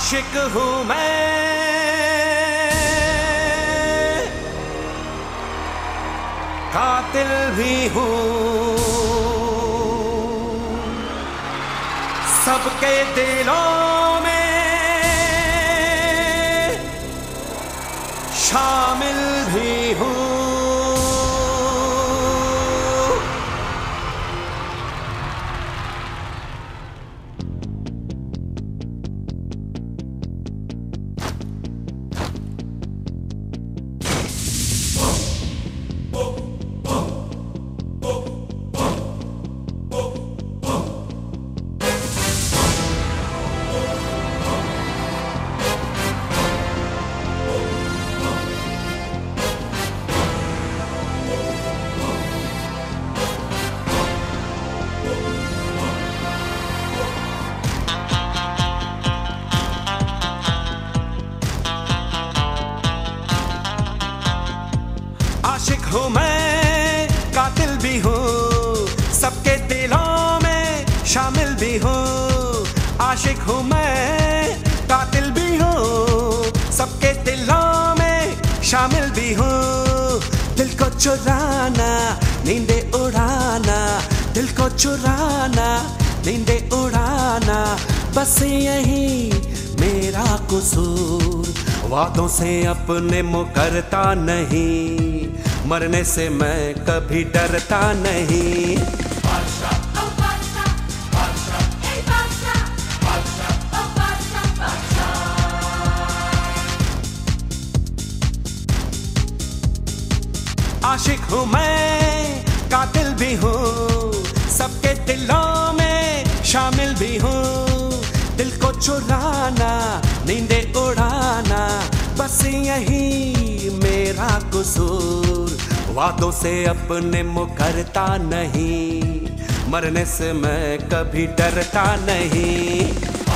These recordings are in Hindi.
आशिक हूँ मैं, कातिल भी हूँ, सबके दिलों में शामिल भी हूँ। आशिक हूँ मैं, कातिल भी हूँ, सबके दिलों में शामिल भी हूँ। आशिक हूँ मैं, कातिल भी हूँ, सबके दिलों में शामिल भी हूँ। दिल को चुराना, नींदे उड़ाना, दिल को चुराना, नींदे उड़ाना, बस यही मेरा कसूर। वादों से अपने मुकरता नहीं, मरने से मैं कभी डरता नहीं। आशिक हूँ मैं, कातिल भी हूँ, सबके दिलों में शामिल भी हूँ। दिल को चुराना, नींदे उड़ाना, बस यही मेरा कसूर। वादों से अपने मुकरता नहीं, मरने से मैं कभी डरता नहीं।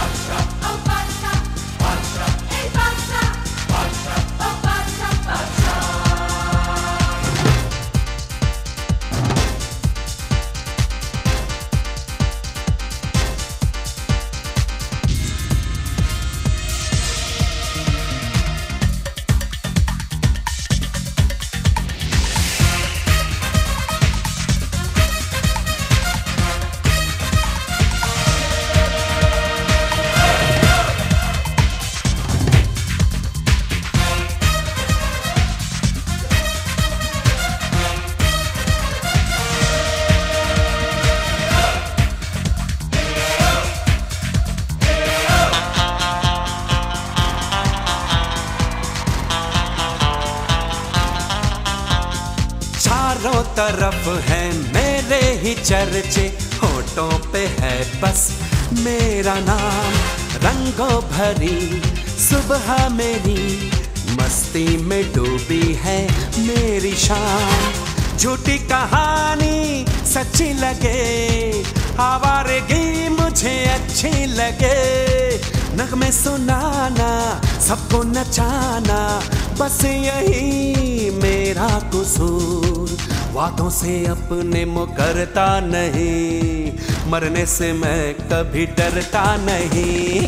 चारों तरफ है मेरे ही चर्चे, होठों पे है बस मेरा नाम। रंगों भरी सुबह मेरी, मस्ती में डूबी है मेरी शाम। झूठी कहानी सच्ची लगे, आवारगी मुझे अच्छी लगे। नगमे सुनाना, सबको नचाना, बस यही मेरा कसूर। वादों से अपने मुकरता नहीं, मरने से मैं कभी डरता नहीं।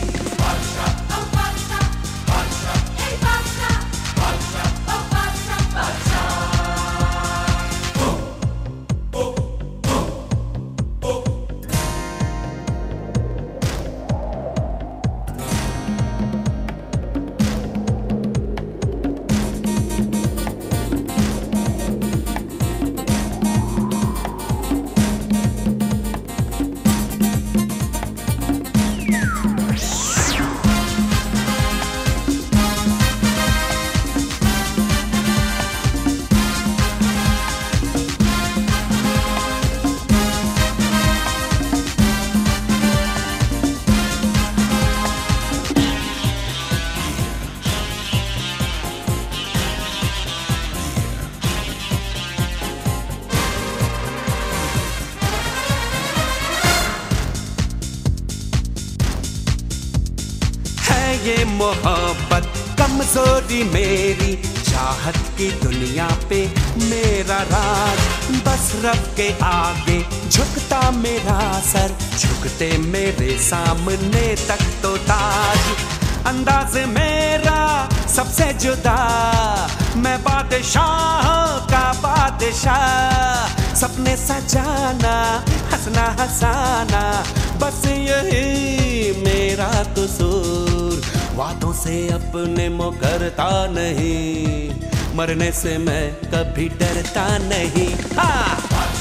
ये मोहब्बत कमजोरी मेरी, चाहत की दुनिया पे मेरा राज। बस रब के आगे झुकता मेरा सर, झुकते मेरे सामने तक तो ताज। अंदाज मेरा सबसे जुदा, मैं बादशाह का बादशाह। सपने सजाना, हंसना हंसाना, बस यही मेरा कसूर। वादों से अपने मुकरता नहीं, मरने से मैं कभी डरता नहीं। हाँ।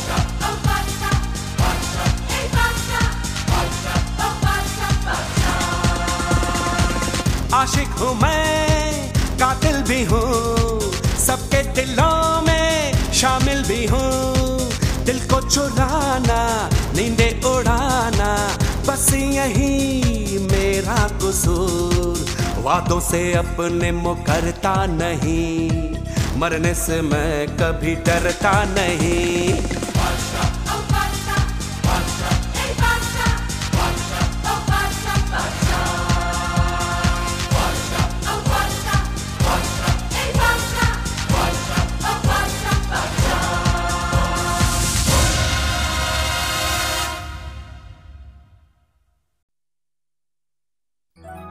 आशिक हूँ मैं, कातिल भी हूँ, सबके दिलों में शामिल भी हूँ। दिल को चुराना, नींदे उड़ाना, बस यही मेरा कसूर। वादों से अपने मुकरता नहीं, मरने से मैं कभी डरता नहीं।